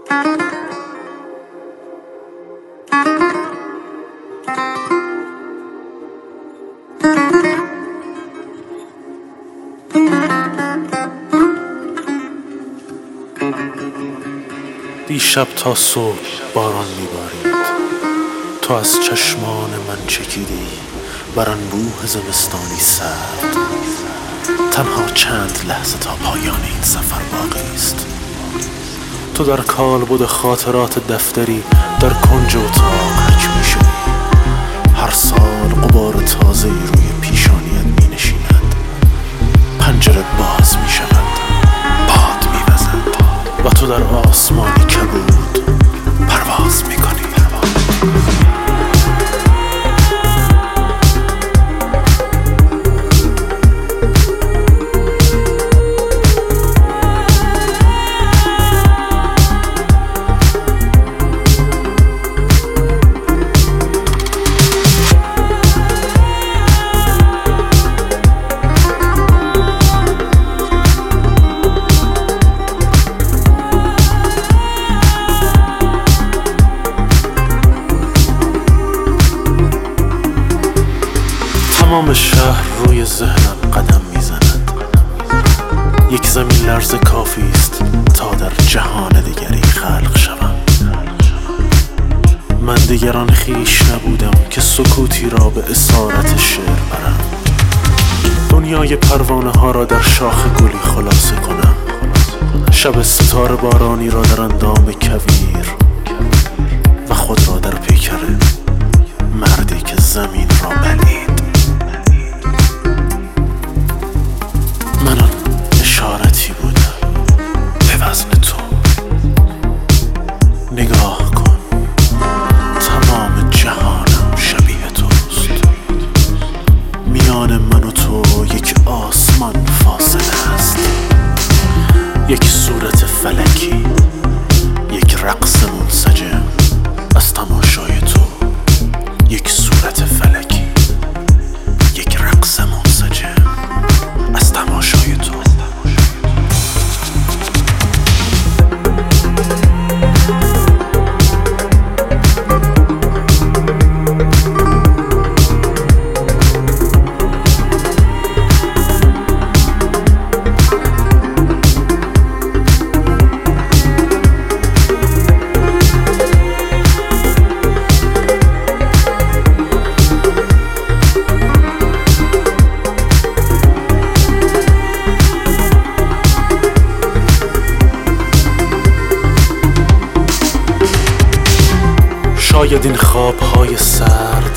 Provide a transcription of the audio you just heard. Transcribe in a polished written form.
دیشب تا صبح باران میبارید، تو از چشمان من چکیدی بر انبوه زمستانی سرد. تنها چند لحظه تا پایان این سفر باقی است. تو در کالبد خاطرات دفتری در کنج اتاق حک میشدی. هر سال غبار تازه‌ای روی پیشانیت مینشیند. پنجره باز میشود، باد میوزد و تو در آسمانی کبود پرواز میکنی. تمام شهر روی ذهنم قدم میزند. یک زمین لرزه کافی است تا در جهان دیگری خلق شوم. من دیگران خویش نبودم که سکوتی را به اسارت شعر برم. دنیای پروانه ها را در شاخ گلی خلاصه کنم. شب ستاره بارانی را در اندام کویر و خود را در پیکر مردی که زمین را بلید. من آن اشارتی بودم به وزن تو. نگاه کن، تمام جهانم شبیه توست. میان من و تو یک آسمان فاصله است. یک صورت فلکی، یک رقص منسجم از تماشای تو. یک صورت فلکی، یک رقص منسجم از تماشای تو. شاید این خوابهای سرد